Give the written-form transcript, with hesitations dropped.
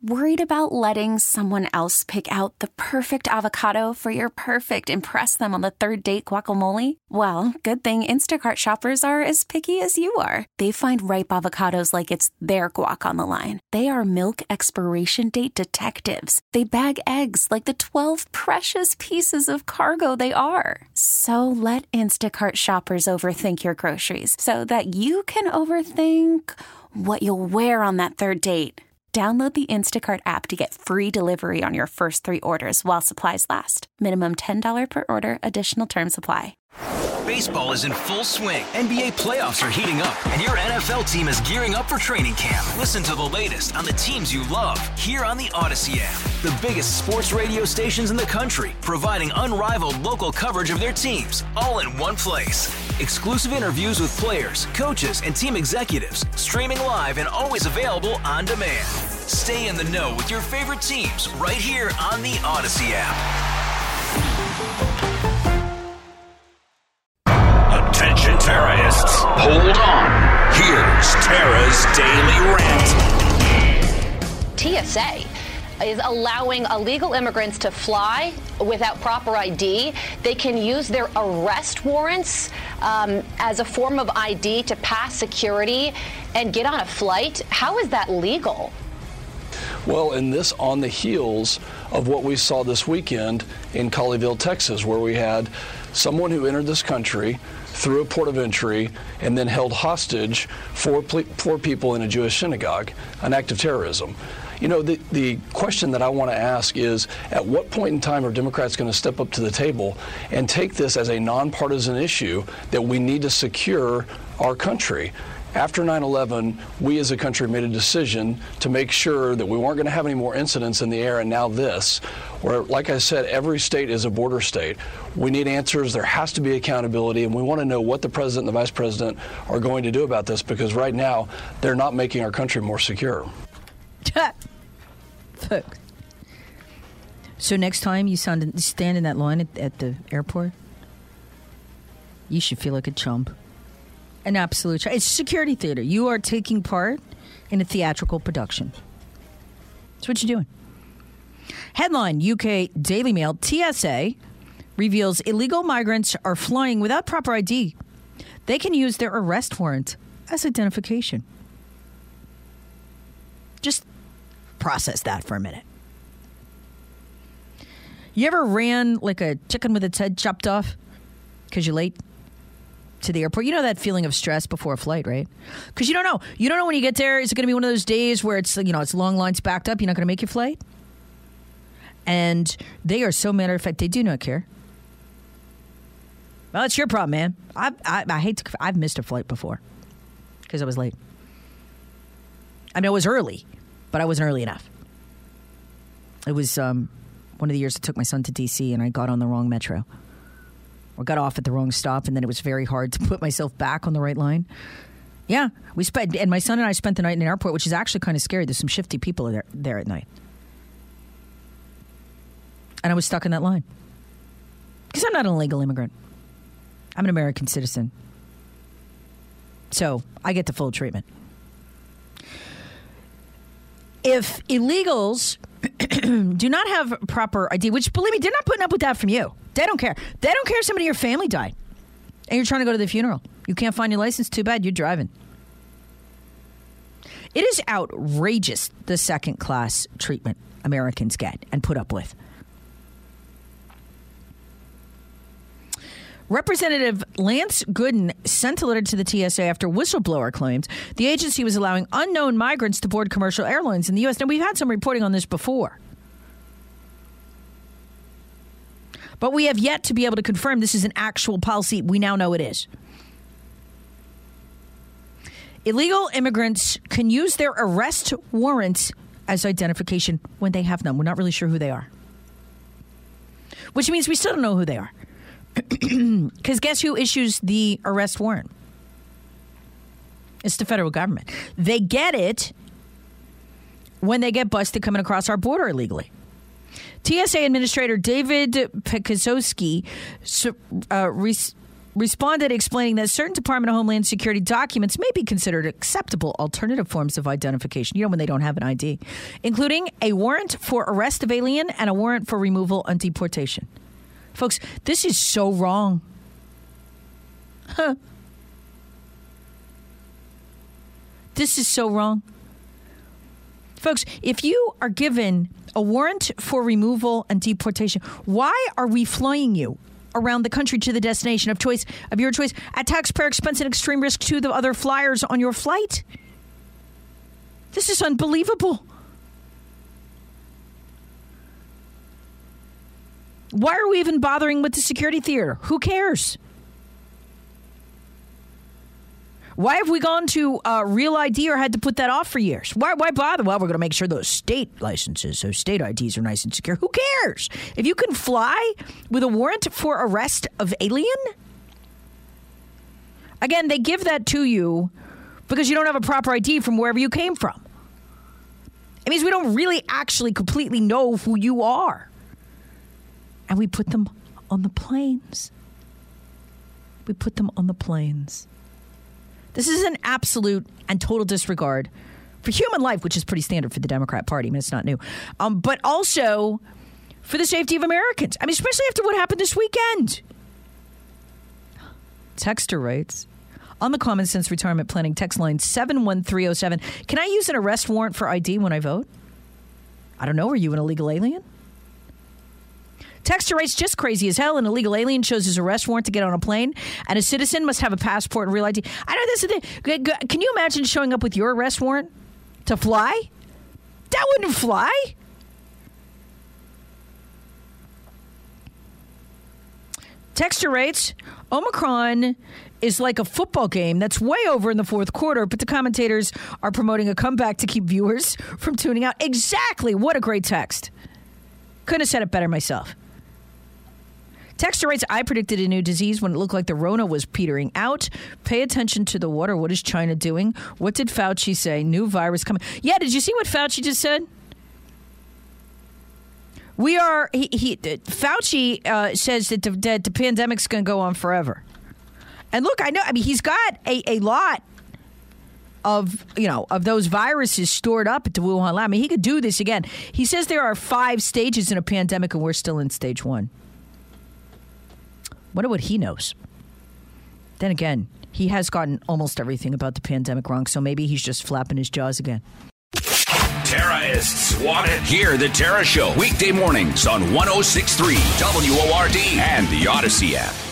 Worried about letting someone else pick out the perfect avocado for your perfect impress them on the third date guacamole? Well, good thing Instacart shoppers are as picky as you are. They find ripe avocados like it's their guac on the line. They are milk expiration date detectives. They bag eggs like the 12 precious pieces of cargo they are. So let Instacart shoppers overthink your groceries so that you can overthink what you'll wear on that third date. Download the Instacart app to get free delivery on your first 3 orders while supplies last. Minimum $10 per order. Additional terms apply. Baseball is in full swing. NBA playoffs are heating up, and your NFL team is gearing up for training camp. Listen to the latest on the teams you love here on the Odyssey app. The biggest sports radio stations in the country, providing unrivaled local coverage of their teams, all in one place. Exclusive interviews with players, coaches, and team executives, streaming live and always available on demand. Stay in the know with your favorite teams right here on the Odyssey app. Attention terrorists, hold on. Here's Tara's Daily Rant. TSA is allowing illegal immigrants to fly without proper ID. They can use their arrest warrants as a form of ID to pass security and get on a flight. How is that legal? Well, and this on the heels of what we saw this weekend in Colleyville, Texas, where we had someone who entered this country through a port of entry and then held hostage four people in a Jewish synagogue, an act of terrorism. You know, the question that I want to ask is, at what point in time are Democrats going to step up to the table and take this as a nonpartisan issue that we need to secure our country? After 9/11, we as a country made a decision to make sure that we weren't going to have any more incidents in the air, and now this, where, like I said, every state is a border state. We need answers. There has to be accountability, and we want to know what the president and the vice president are going to do about this, because right now they're not making our country more secure. So next time you stand in that line at the airport, you should feel like a chump. An absolute chump. It's security theater. You are taking part in a theatrical production. That's what you're doing. Headline, UK Daily Mail, TSA reveals illegal migrants are flying without proper ID. They can use their arrest warrant as identification. Just process that for a minute. You ever ran like a chicken with its head chopped off because you're late to the airport? You know that feeling of stress before a flight, right? Because you don't know. You don't know when you get there. Is it going to be one of those days where it's, it's long lines backed up? You're not going to make your flight? And they are so matter of fact, they do not care. Well, it's your problem, man. I've missed a flight before because I was late. I mean, I was early, but I wasn't early enough. It was one of the years I took my son to D.C. and I got on the wrong metro. Or got off at the wrong stop, and then it was very hard to put myself back on the right line. Yeah, and my son and I spent the night in an airport, which is actually kind of scary. There's some shifty people there at night. And I was stuck in that line. Because I'm not an illegal immigrant. I'm an American citizen. So I get the full treatment. If illegals do not have proper ID, which, believe me, they're not putting up with that from you. They don't care. They don't care if somebody in your family died and you're trying to go to the funeral. You can't find your license. Too bad. You're driving. It is outrageous, the second-class treatment Americans get and put up with. Representative Lance Gooden sent a letter to the TSA after whistleblower claimed the agency was allowing unknown migrants to board commercial airlines in the U.S. Now, we've had some reporting on this before. But we have yet to be able to confirm this is an actual policy. We now know it is. Illegal immigrants can use their arrest warrants as identification when they have none. We're not really sure who they are. Which means we still don't know who they are. Because guess who issues the arrest warrant? It's the federal government. They get it when they get busted coming across our border illegally. TSA Administrator David Pekozowski responded explaining that certain Department of Homeland Security documents may be considered acceptable alternative forms of identification, when they don't have an ID, including a warrant for arrest of alien and a warrant for removal and deportation. Folks, this is so wrong. This is so wrong. Folks, if you are given a warrant for removal and deportation, why are we flying you around the country to the destination of your choice at taxpayer expense and extreme risk to the other flyers on your flight? This is unbelievable. Why are we even bothering with the security theater? Who cares? Why have we gone to Real ID or had to put that off for years? Why bother? Well, we're going to make sure those state licenses, those state IDs are nice and secure. Who cares? If you can fly with a warrant for arrest of alien? Again, they give that to you because you don't have a proper ID from wherever you came from. It means we don't really actually completely know who you are. And we put them on the planes. We put them on the planes. This is an absolute and total disregard for human life, which is pretty standard for the Democrat Party. I mean, it's not new. But also for the safety of Americans. I mean, especially after what happened this weekend. Texter writes, on the Common Sense Retirement Planning text line 71307, can I use an arrest warrant for ID when I vote? I don't know. Are you an illegal alien? Texter writes, just crazy as hell. An illegal alien shows his arrest warrant to get on a plane, and a citizen must have a passport and real ID. I know this is the thing. Can you imagine showing up with your arrest warrant to fly? That wouldn't fly. Texter writes, Omicron is like a football game that's way over in the fourth quarter, but the commentators are promoting a comeback to keep viewers from tuning out. Exactly. What a great text. Couldn't have said it better myself. Texter writes, I predicted a new disease when it looked like the Rona was petering out. Pay attention to the water. What is China doing? What did Fauci say? New virus coming. Yeah, did you see what Fauci just said? Fauci says that the pandemic's going to go on forever. And look, he's got a lot of those viruses stored up at the Wuhan lab. I mean, he could do this again. He says there are 5 stages in a pandemic and we're still in stage 1. Wonder what he knows. Then again, he has gotten almost everything about the pandemic wrong, so maybe he's just flapping his jaws again. Terrorists want it. Hear the Tara Show weekday mornings on 106.3 WORD and the Odyssey app.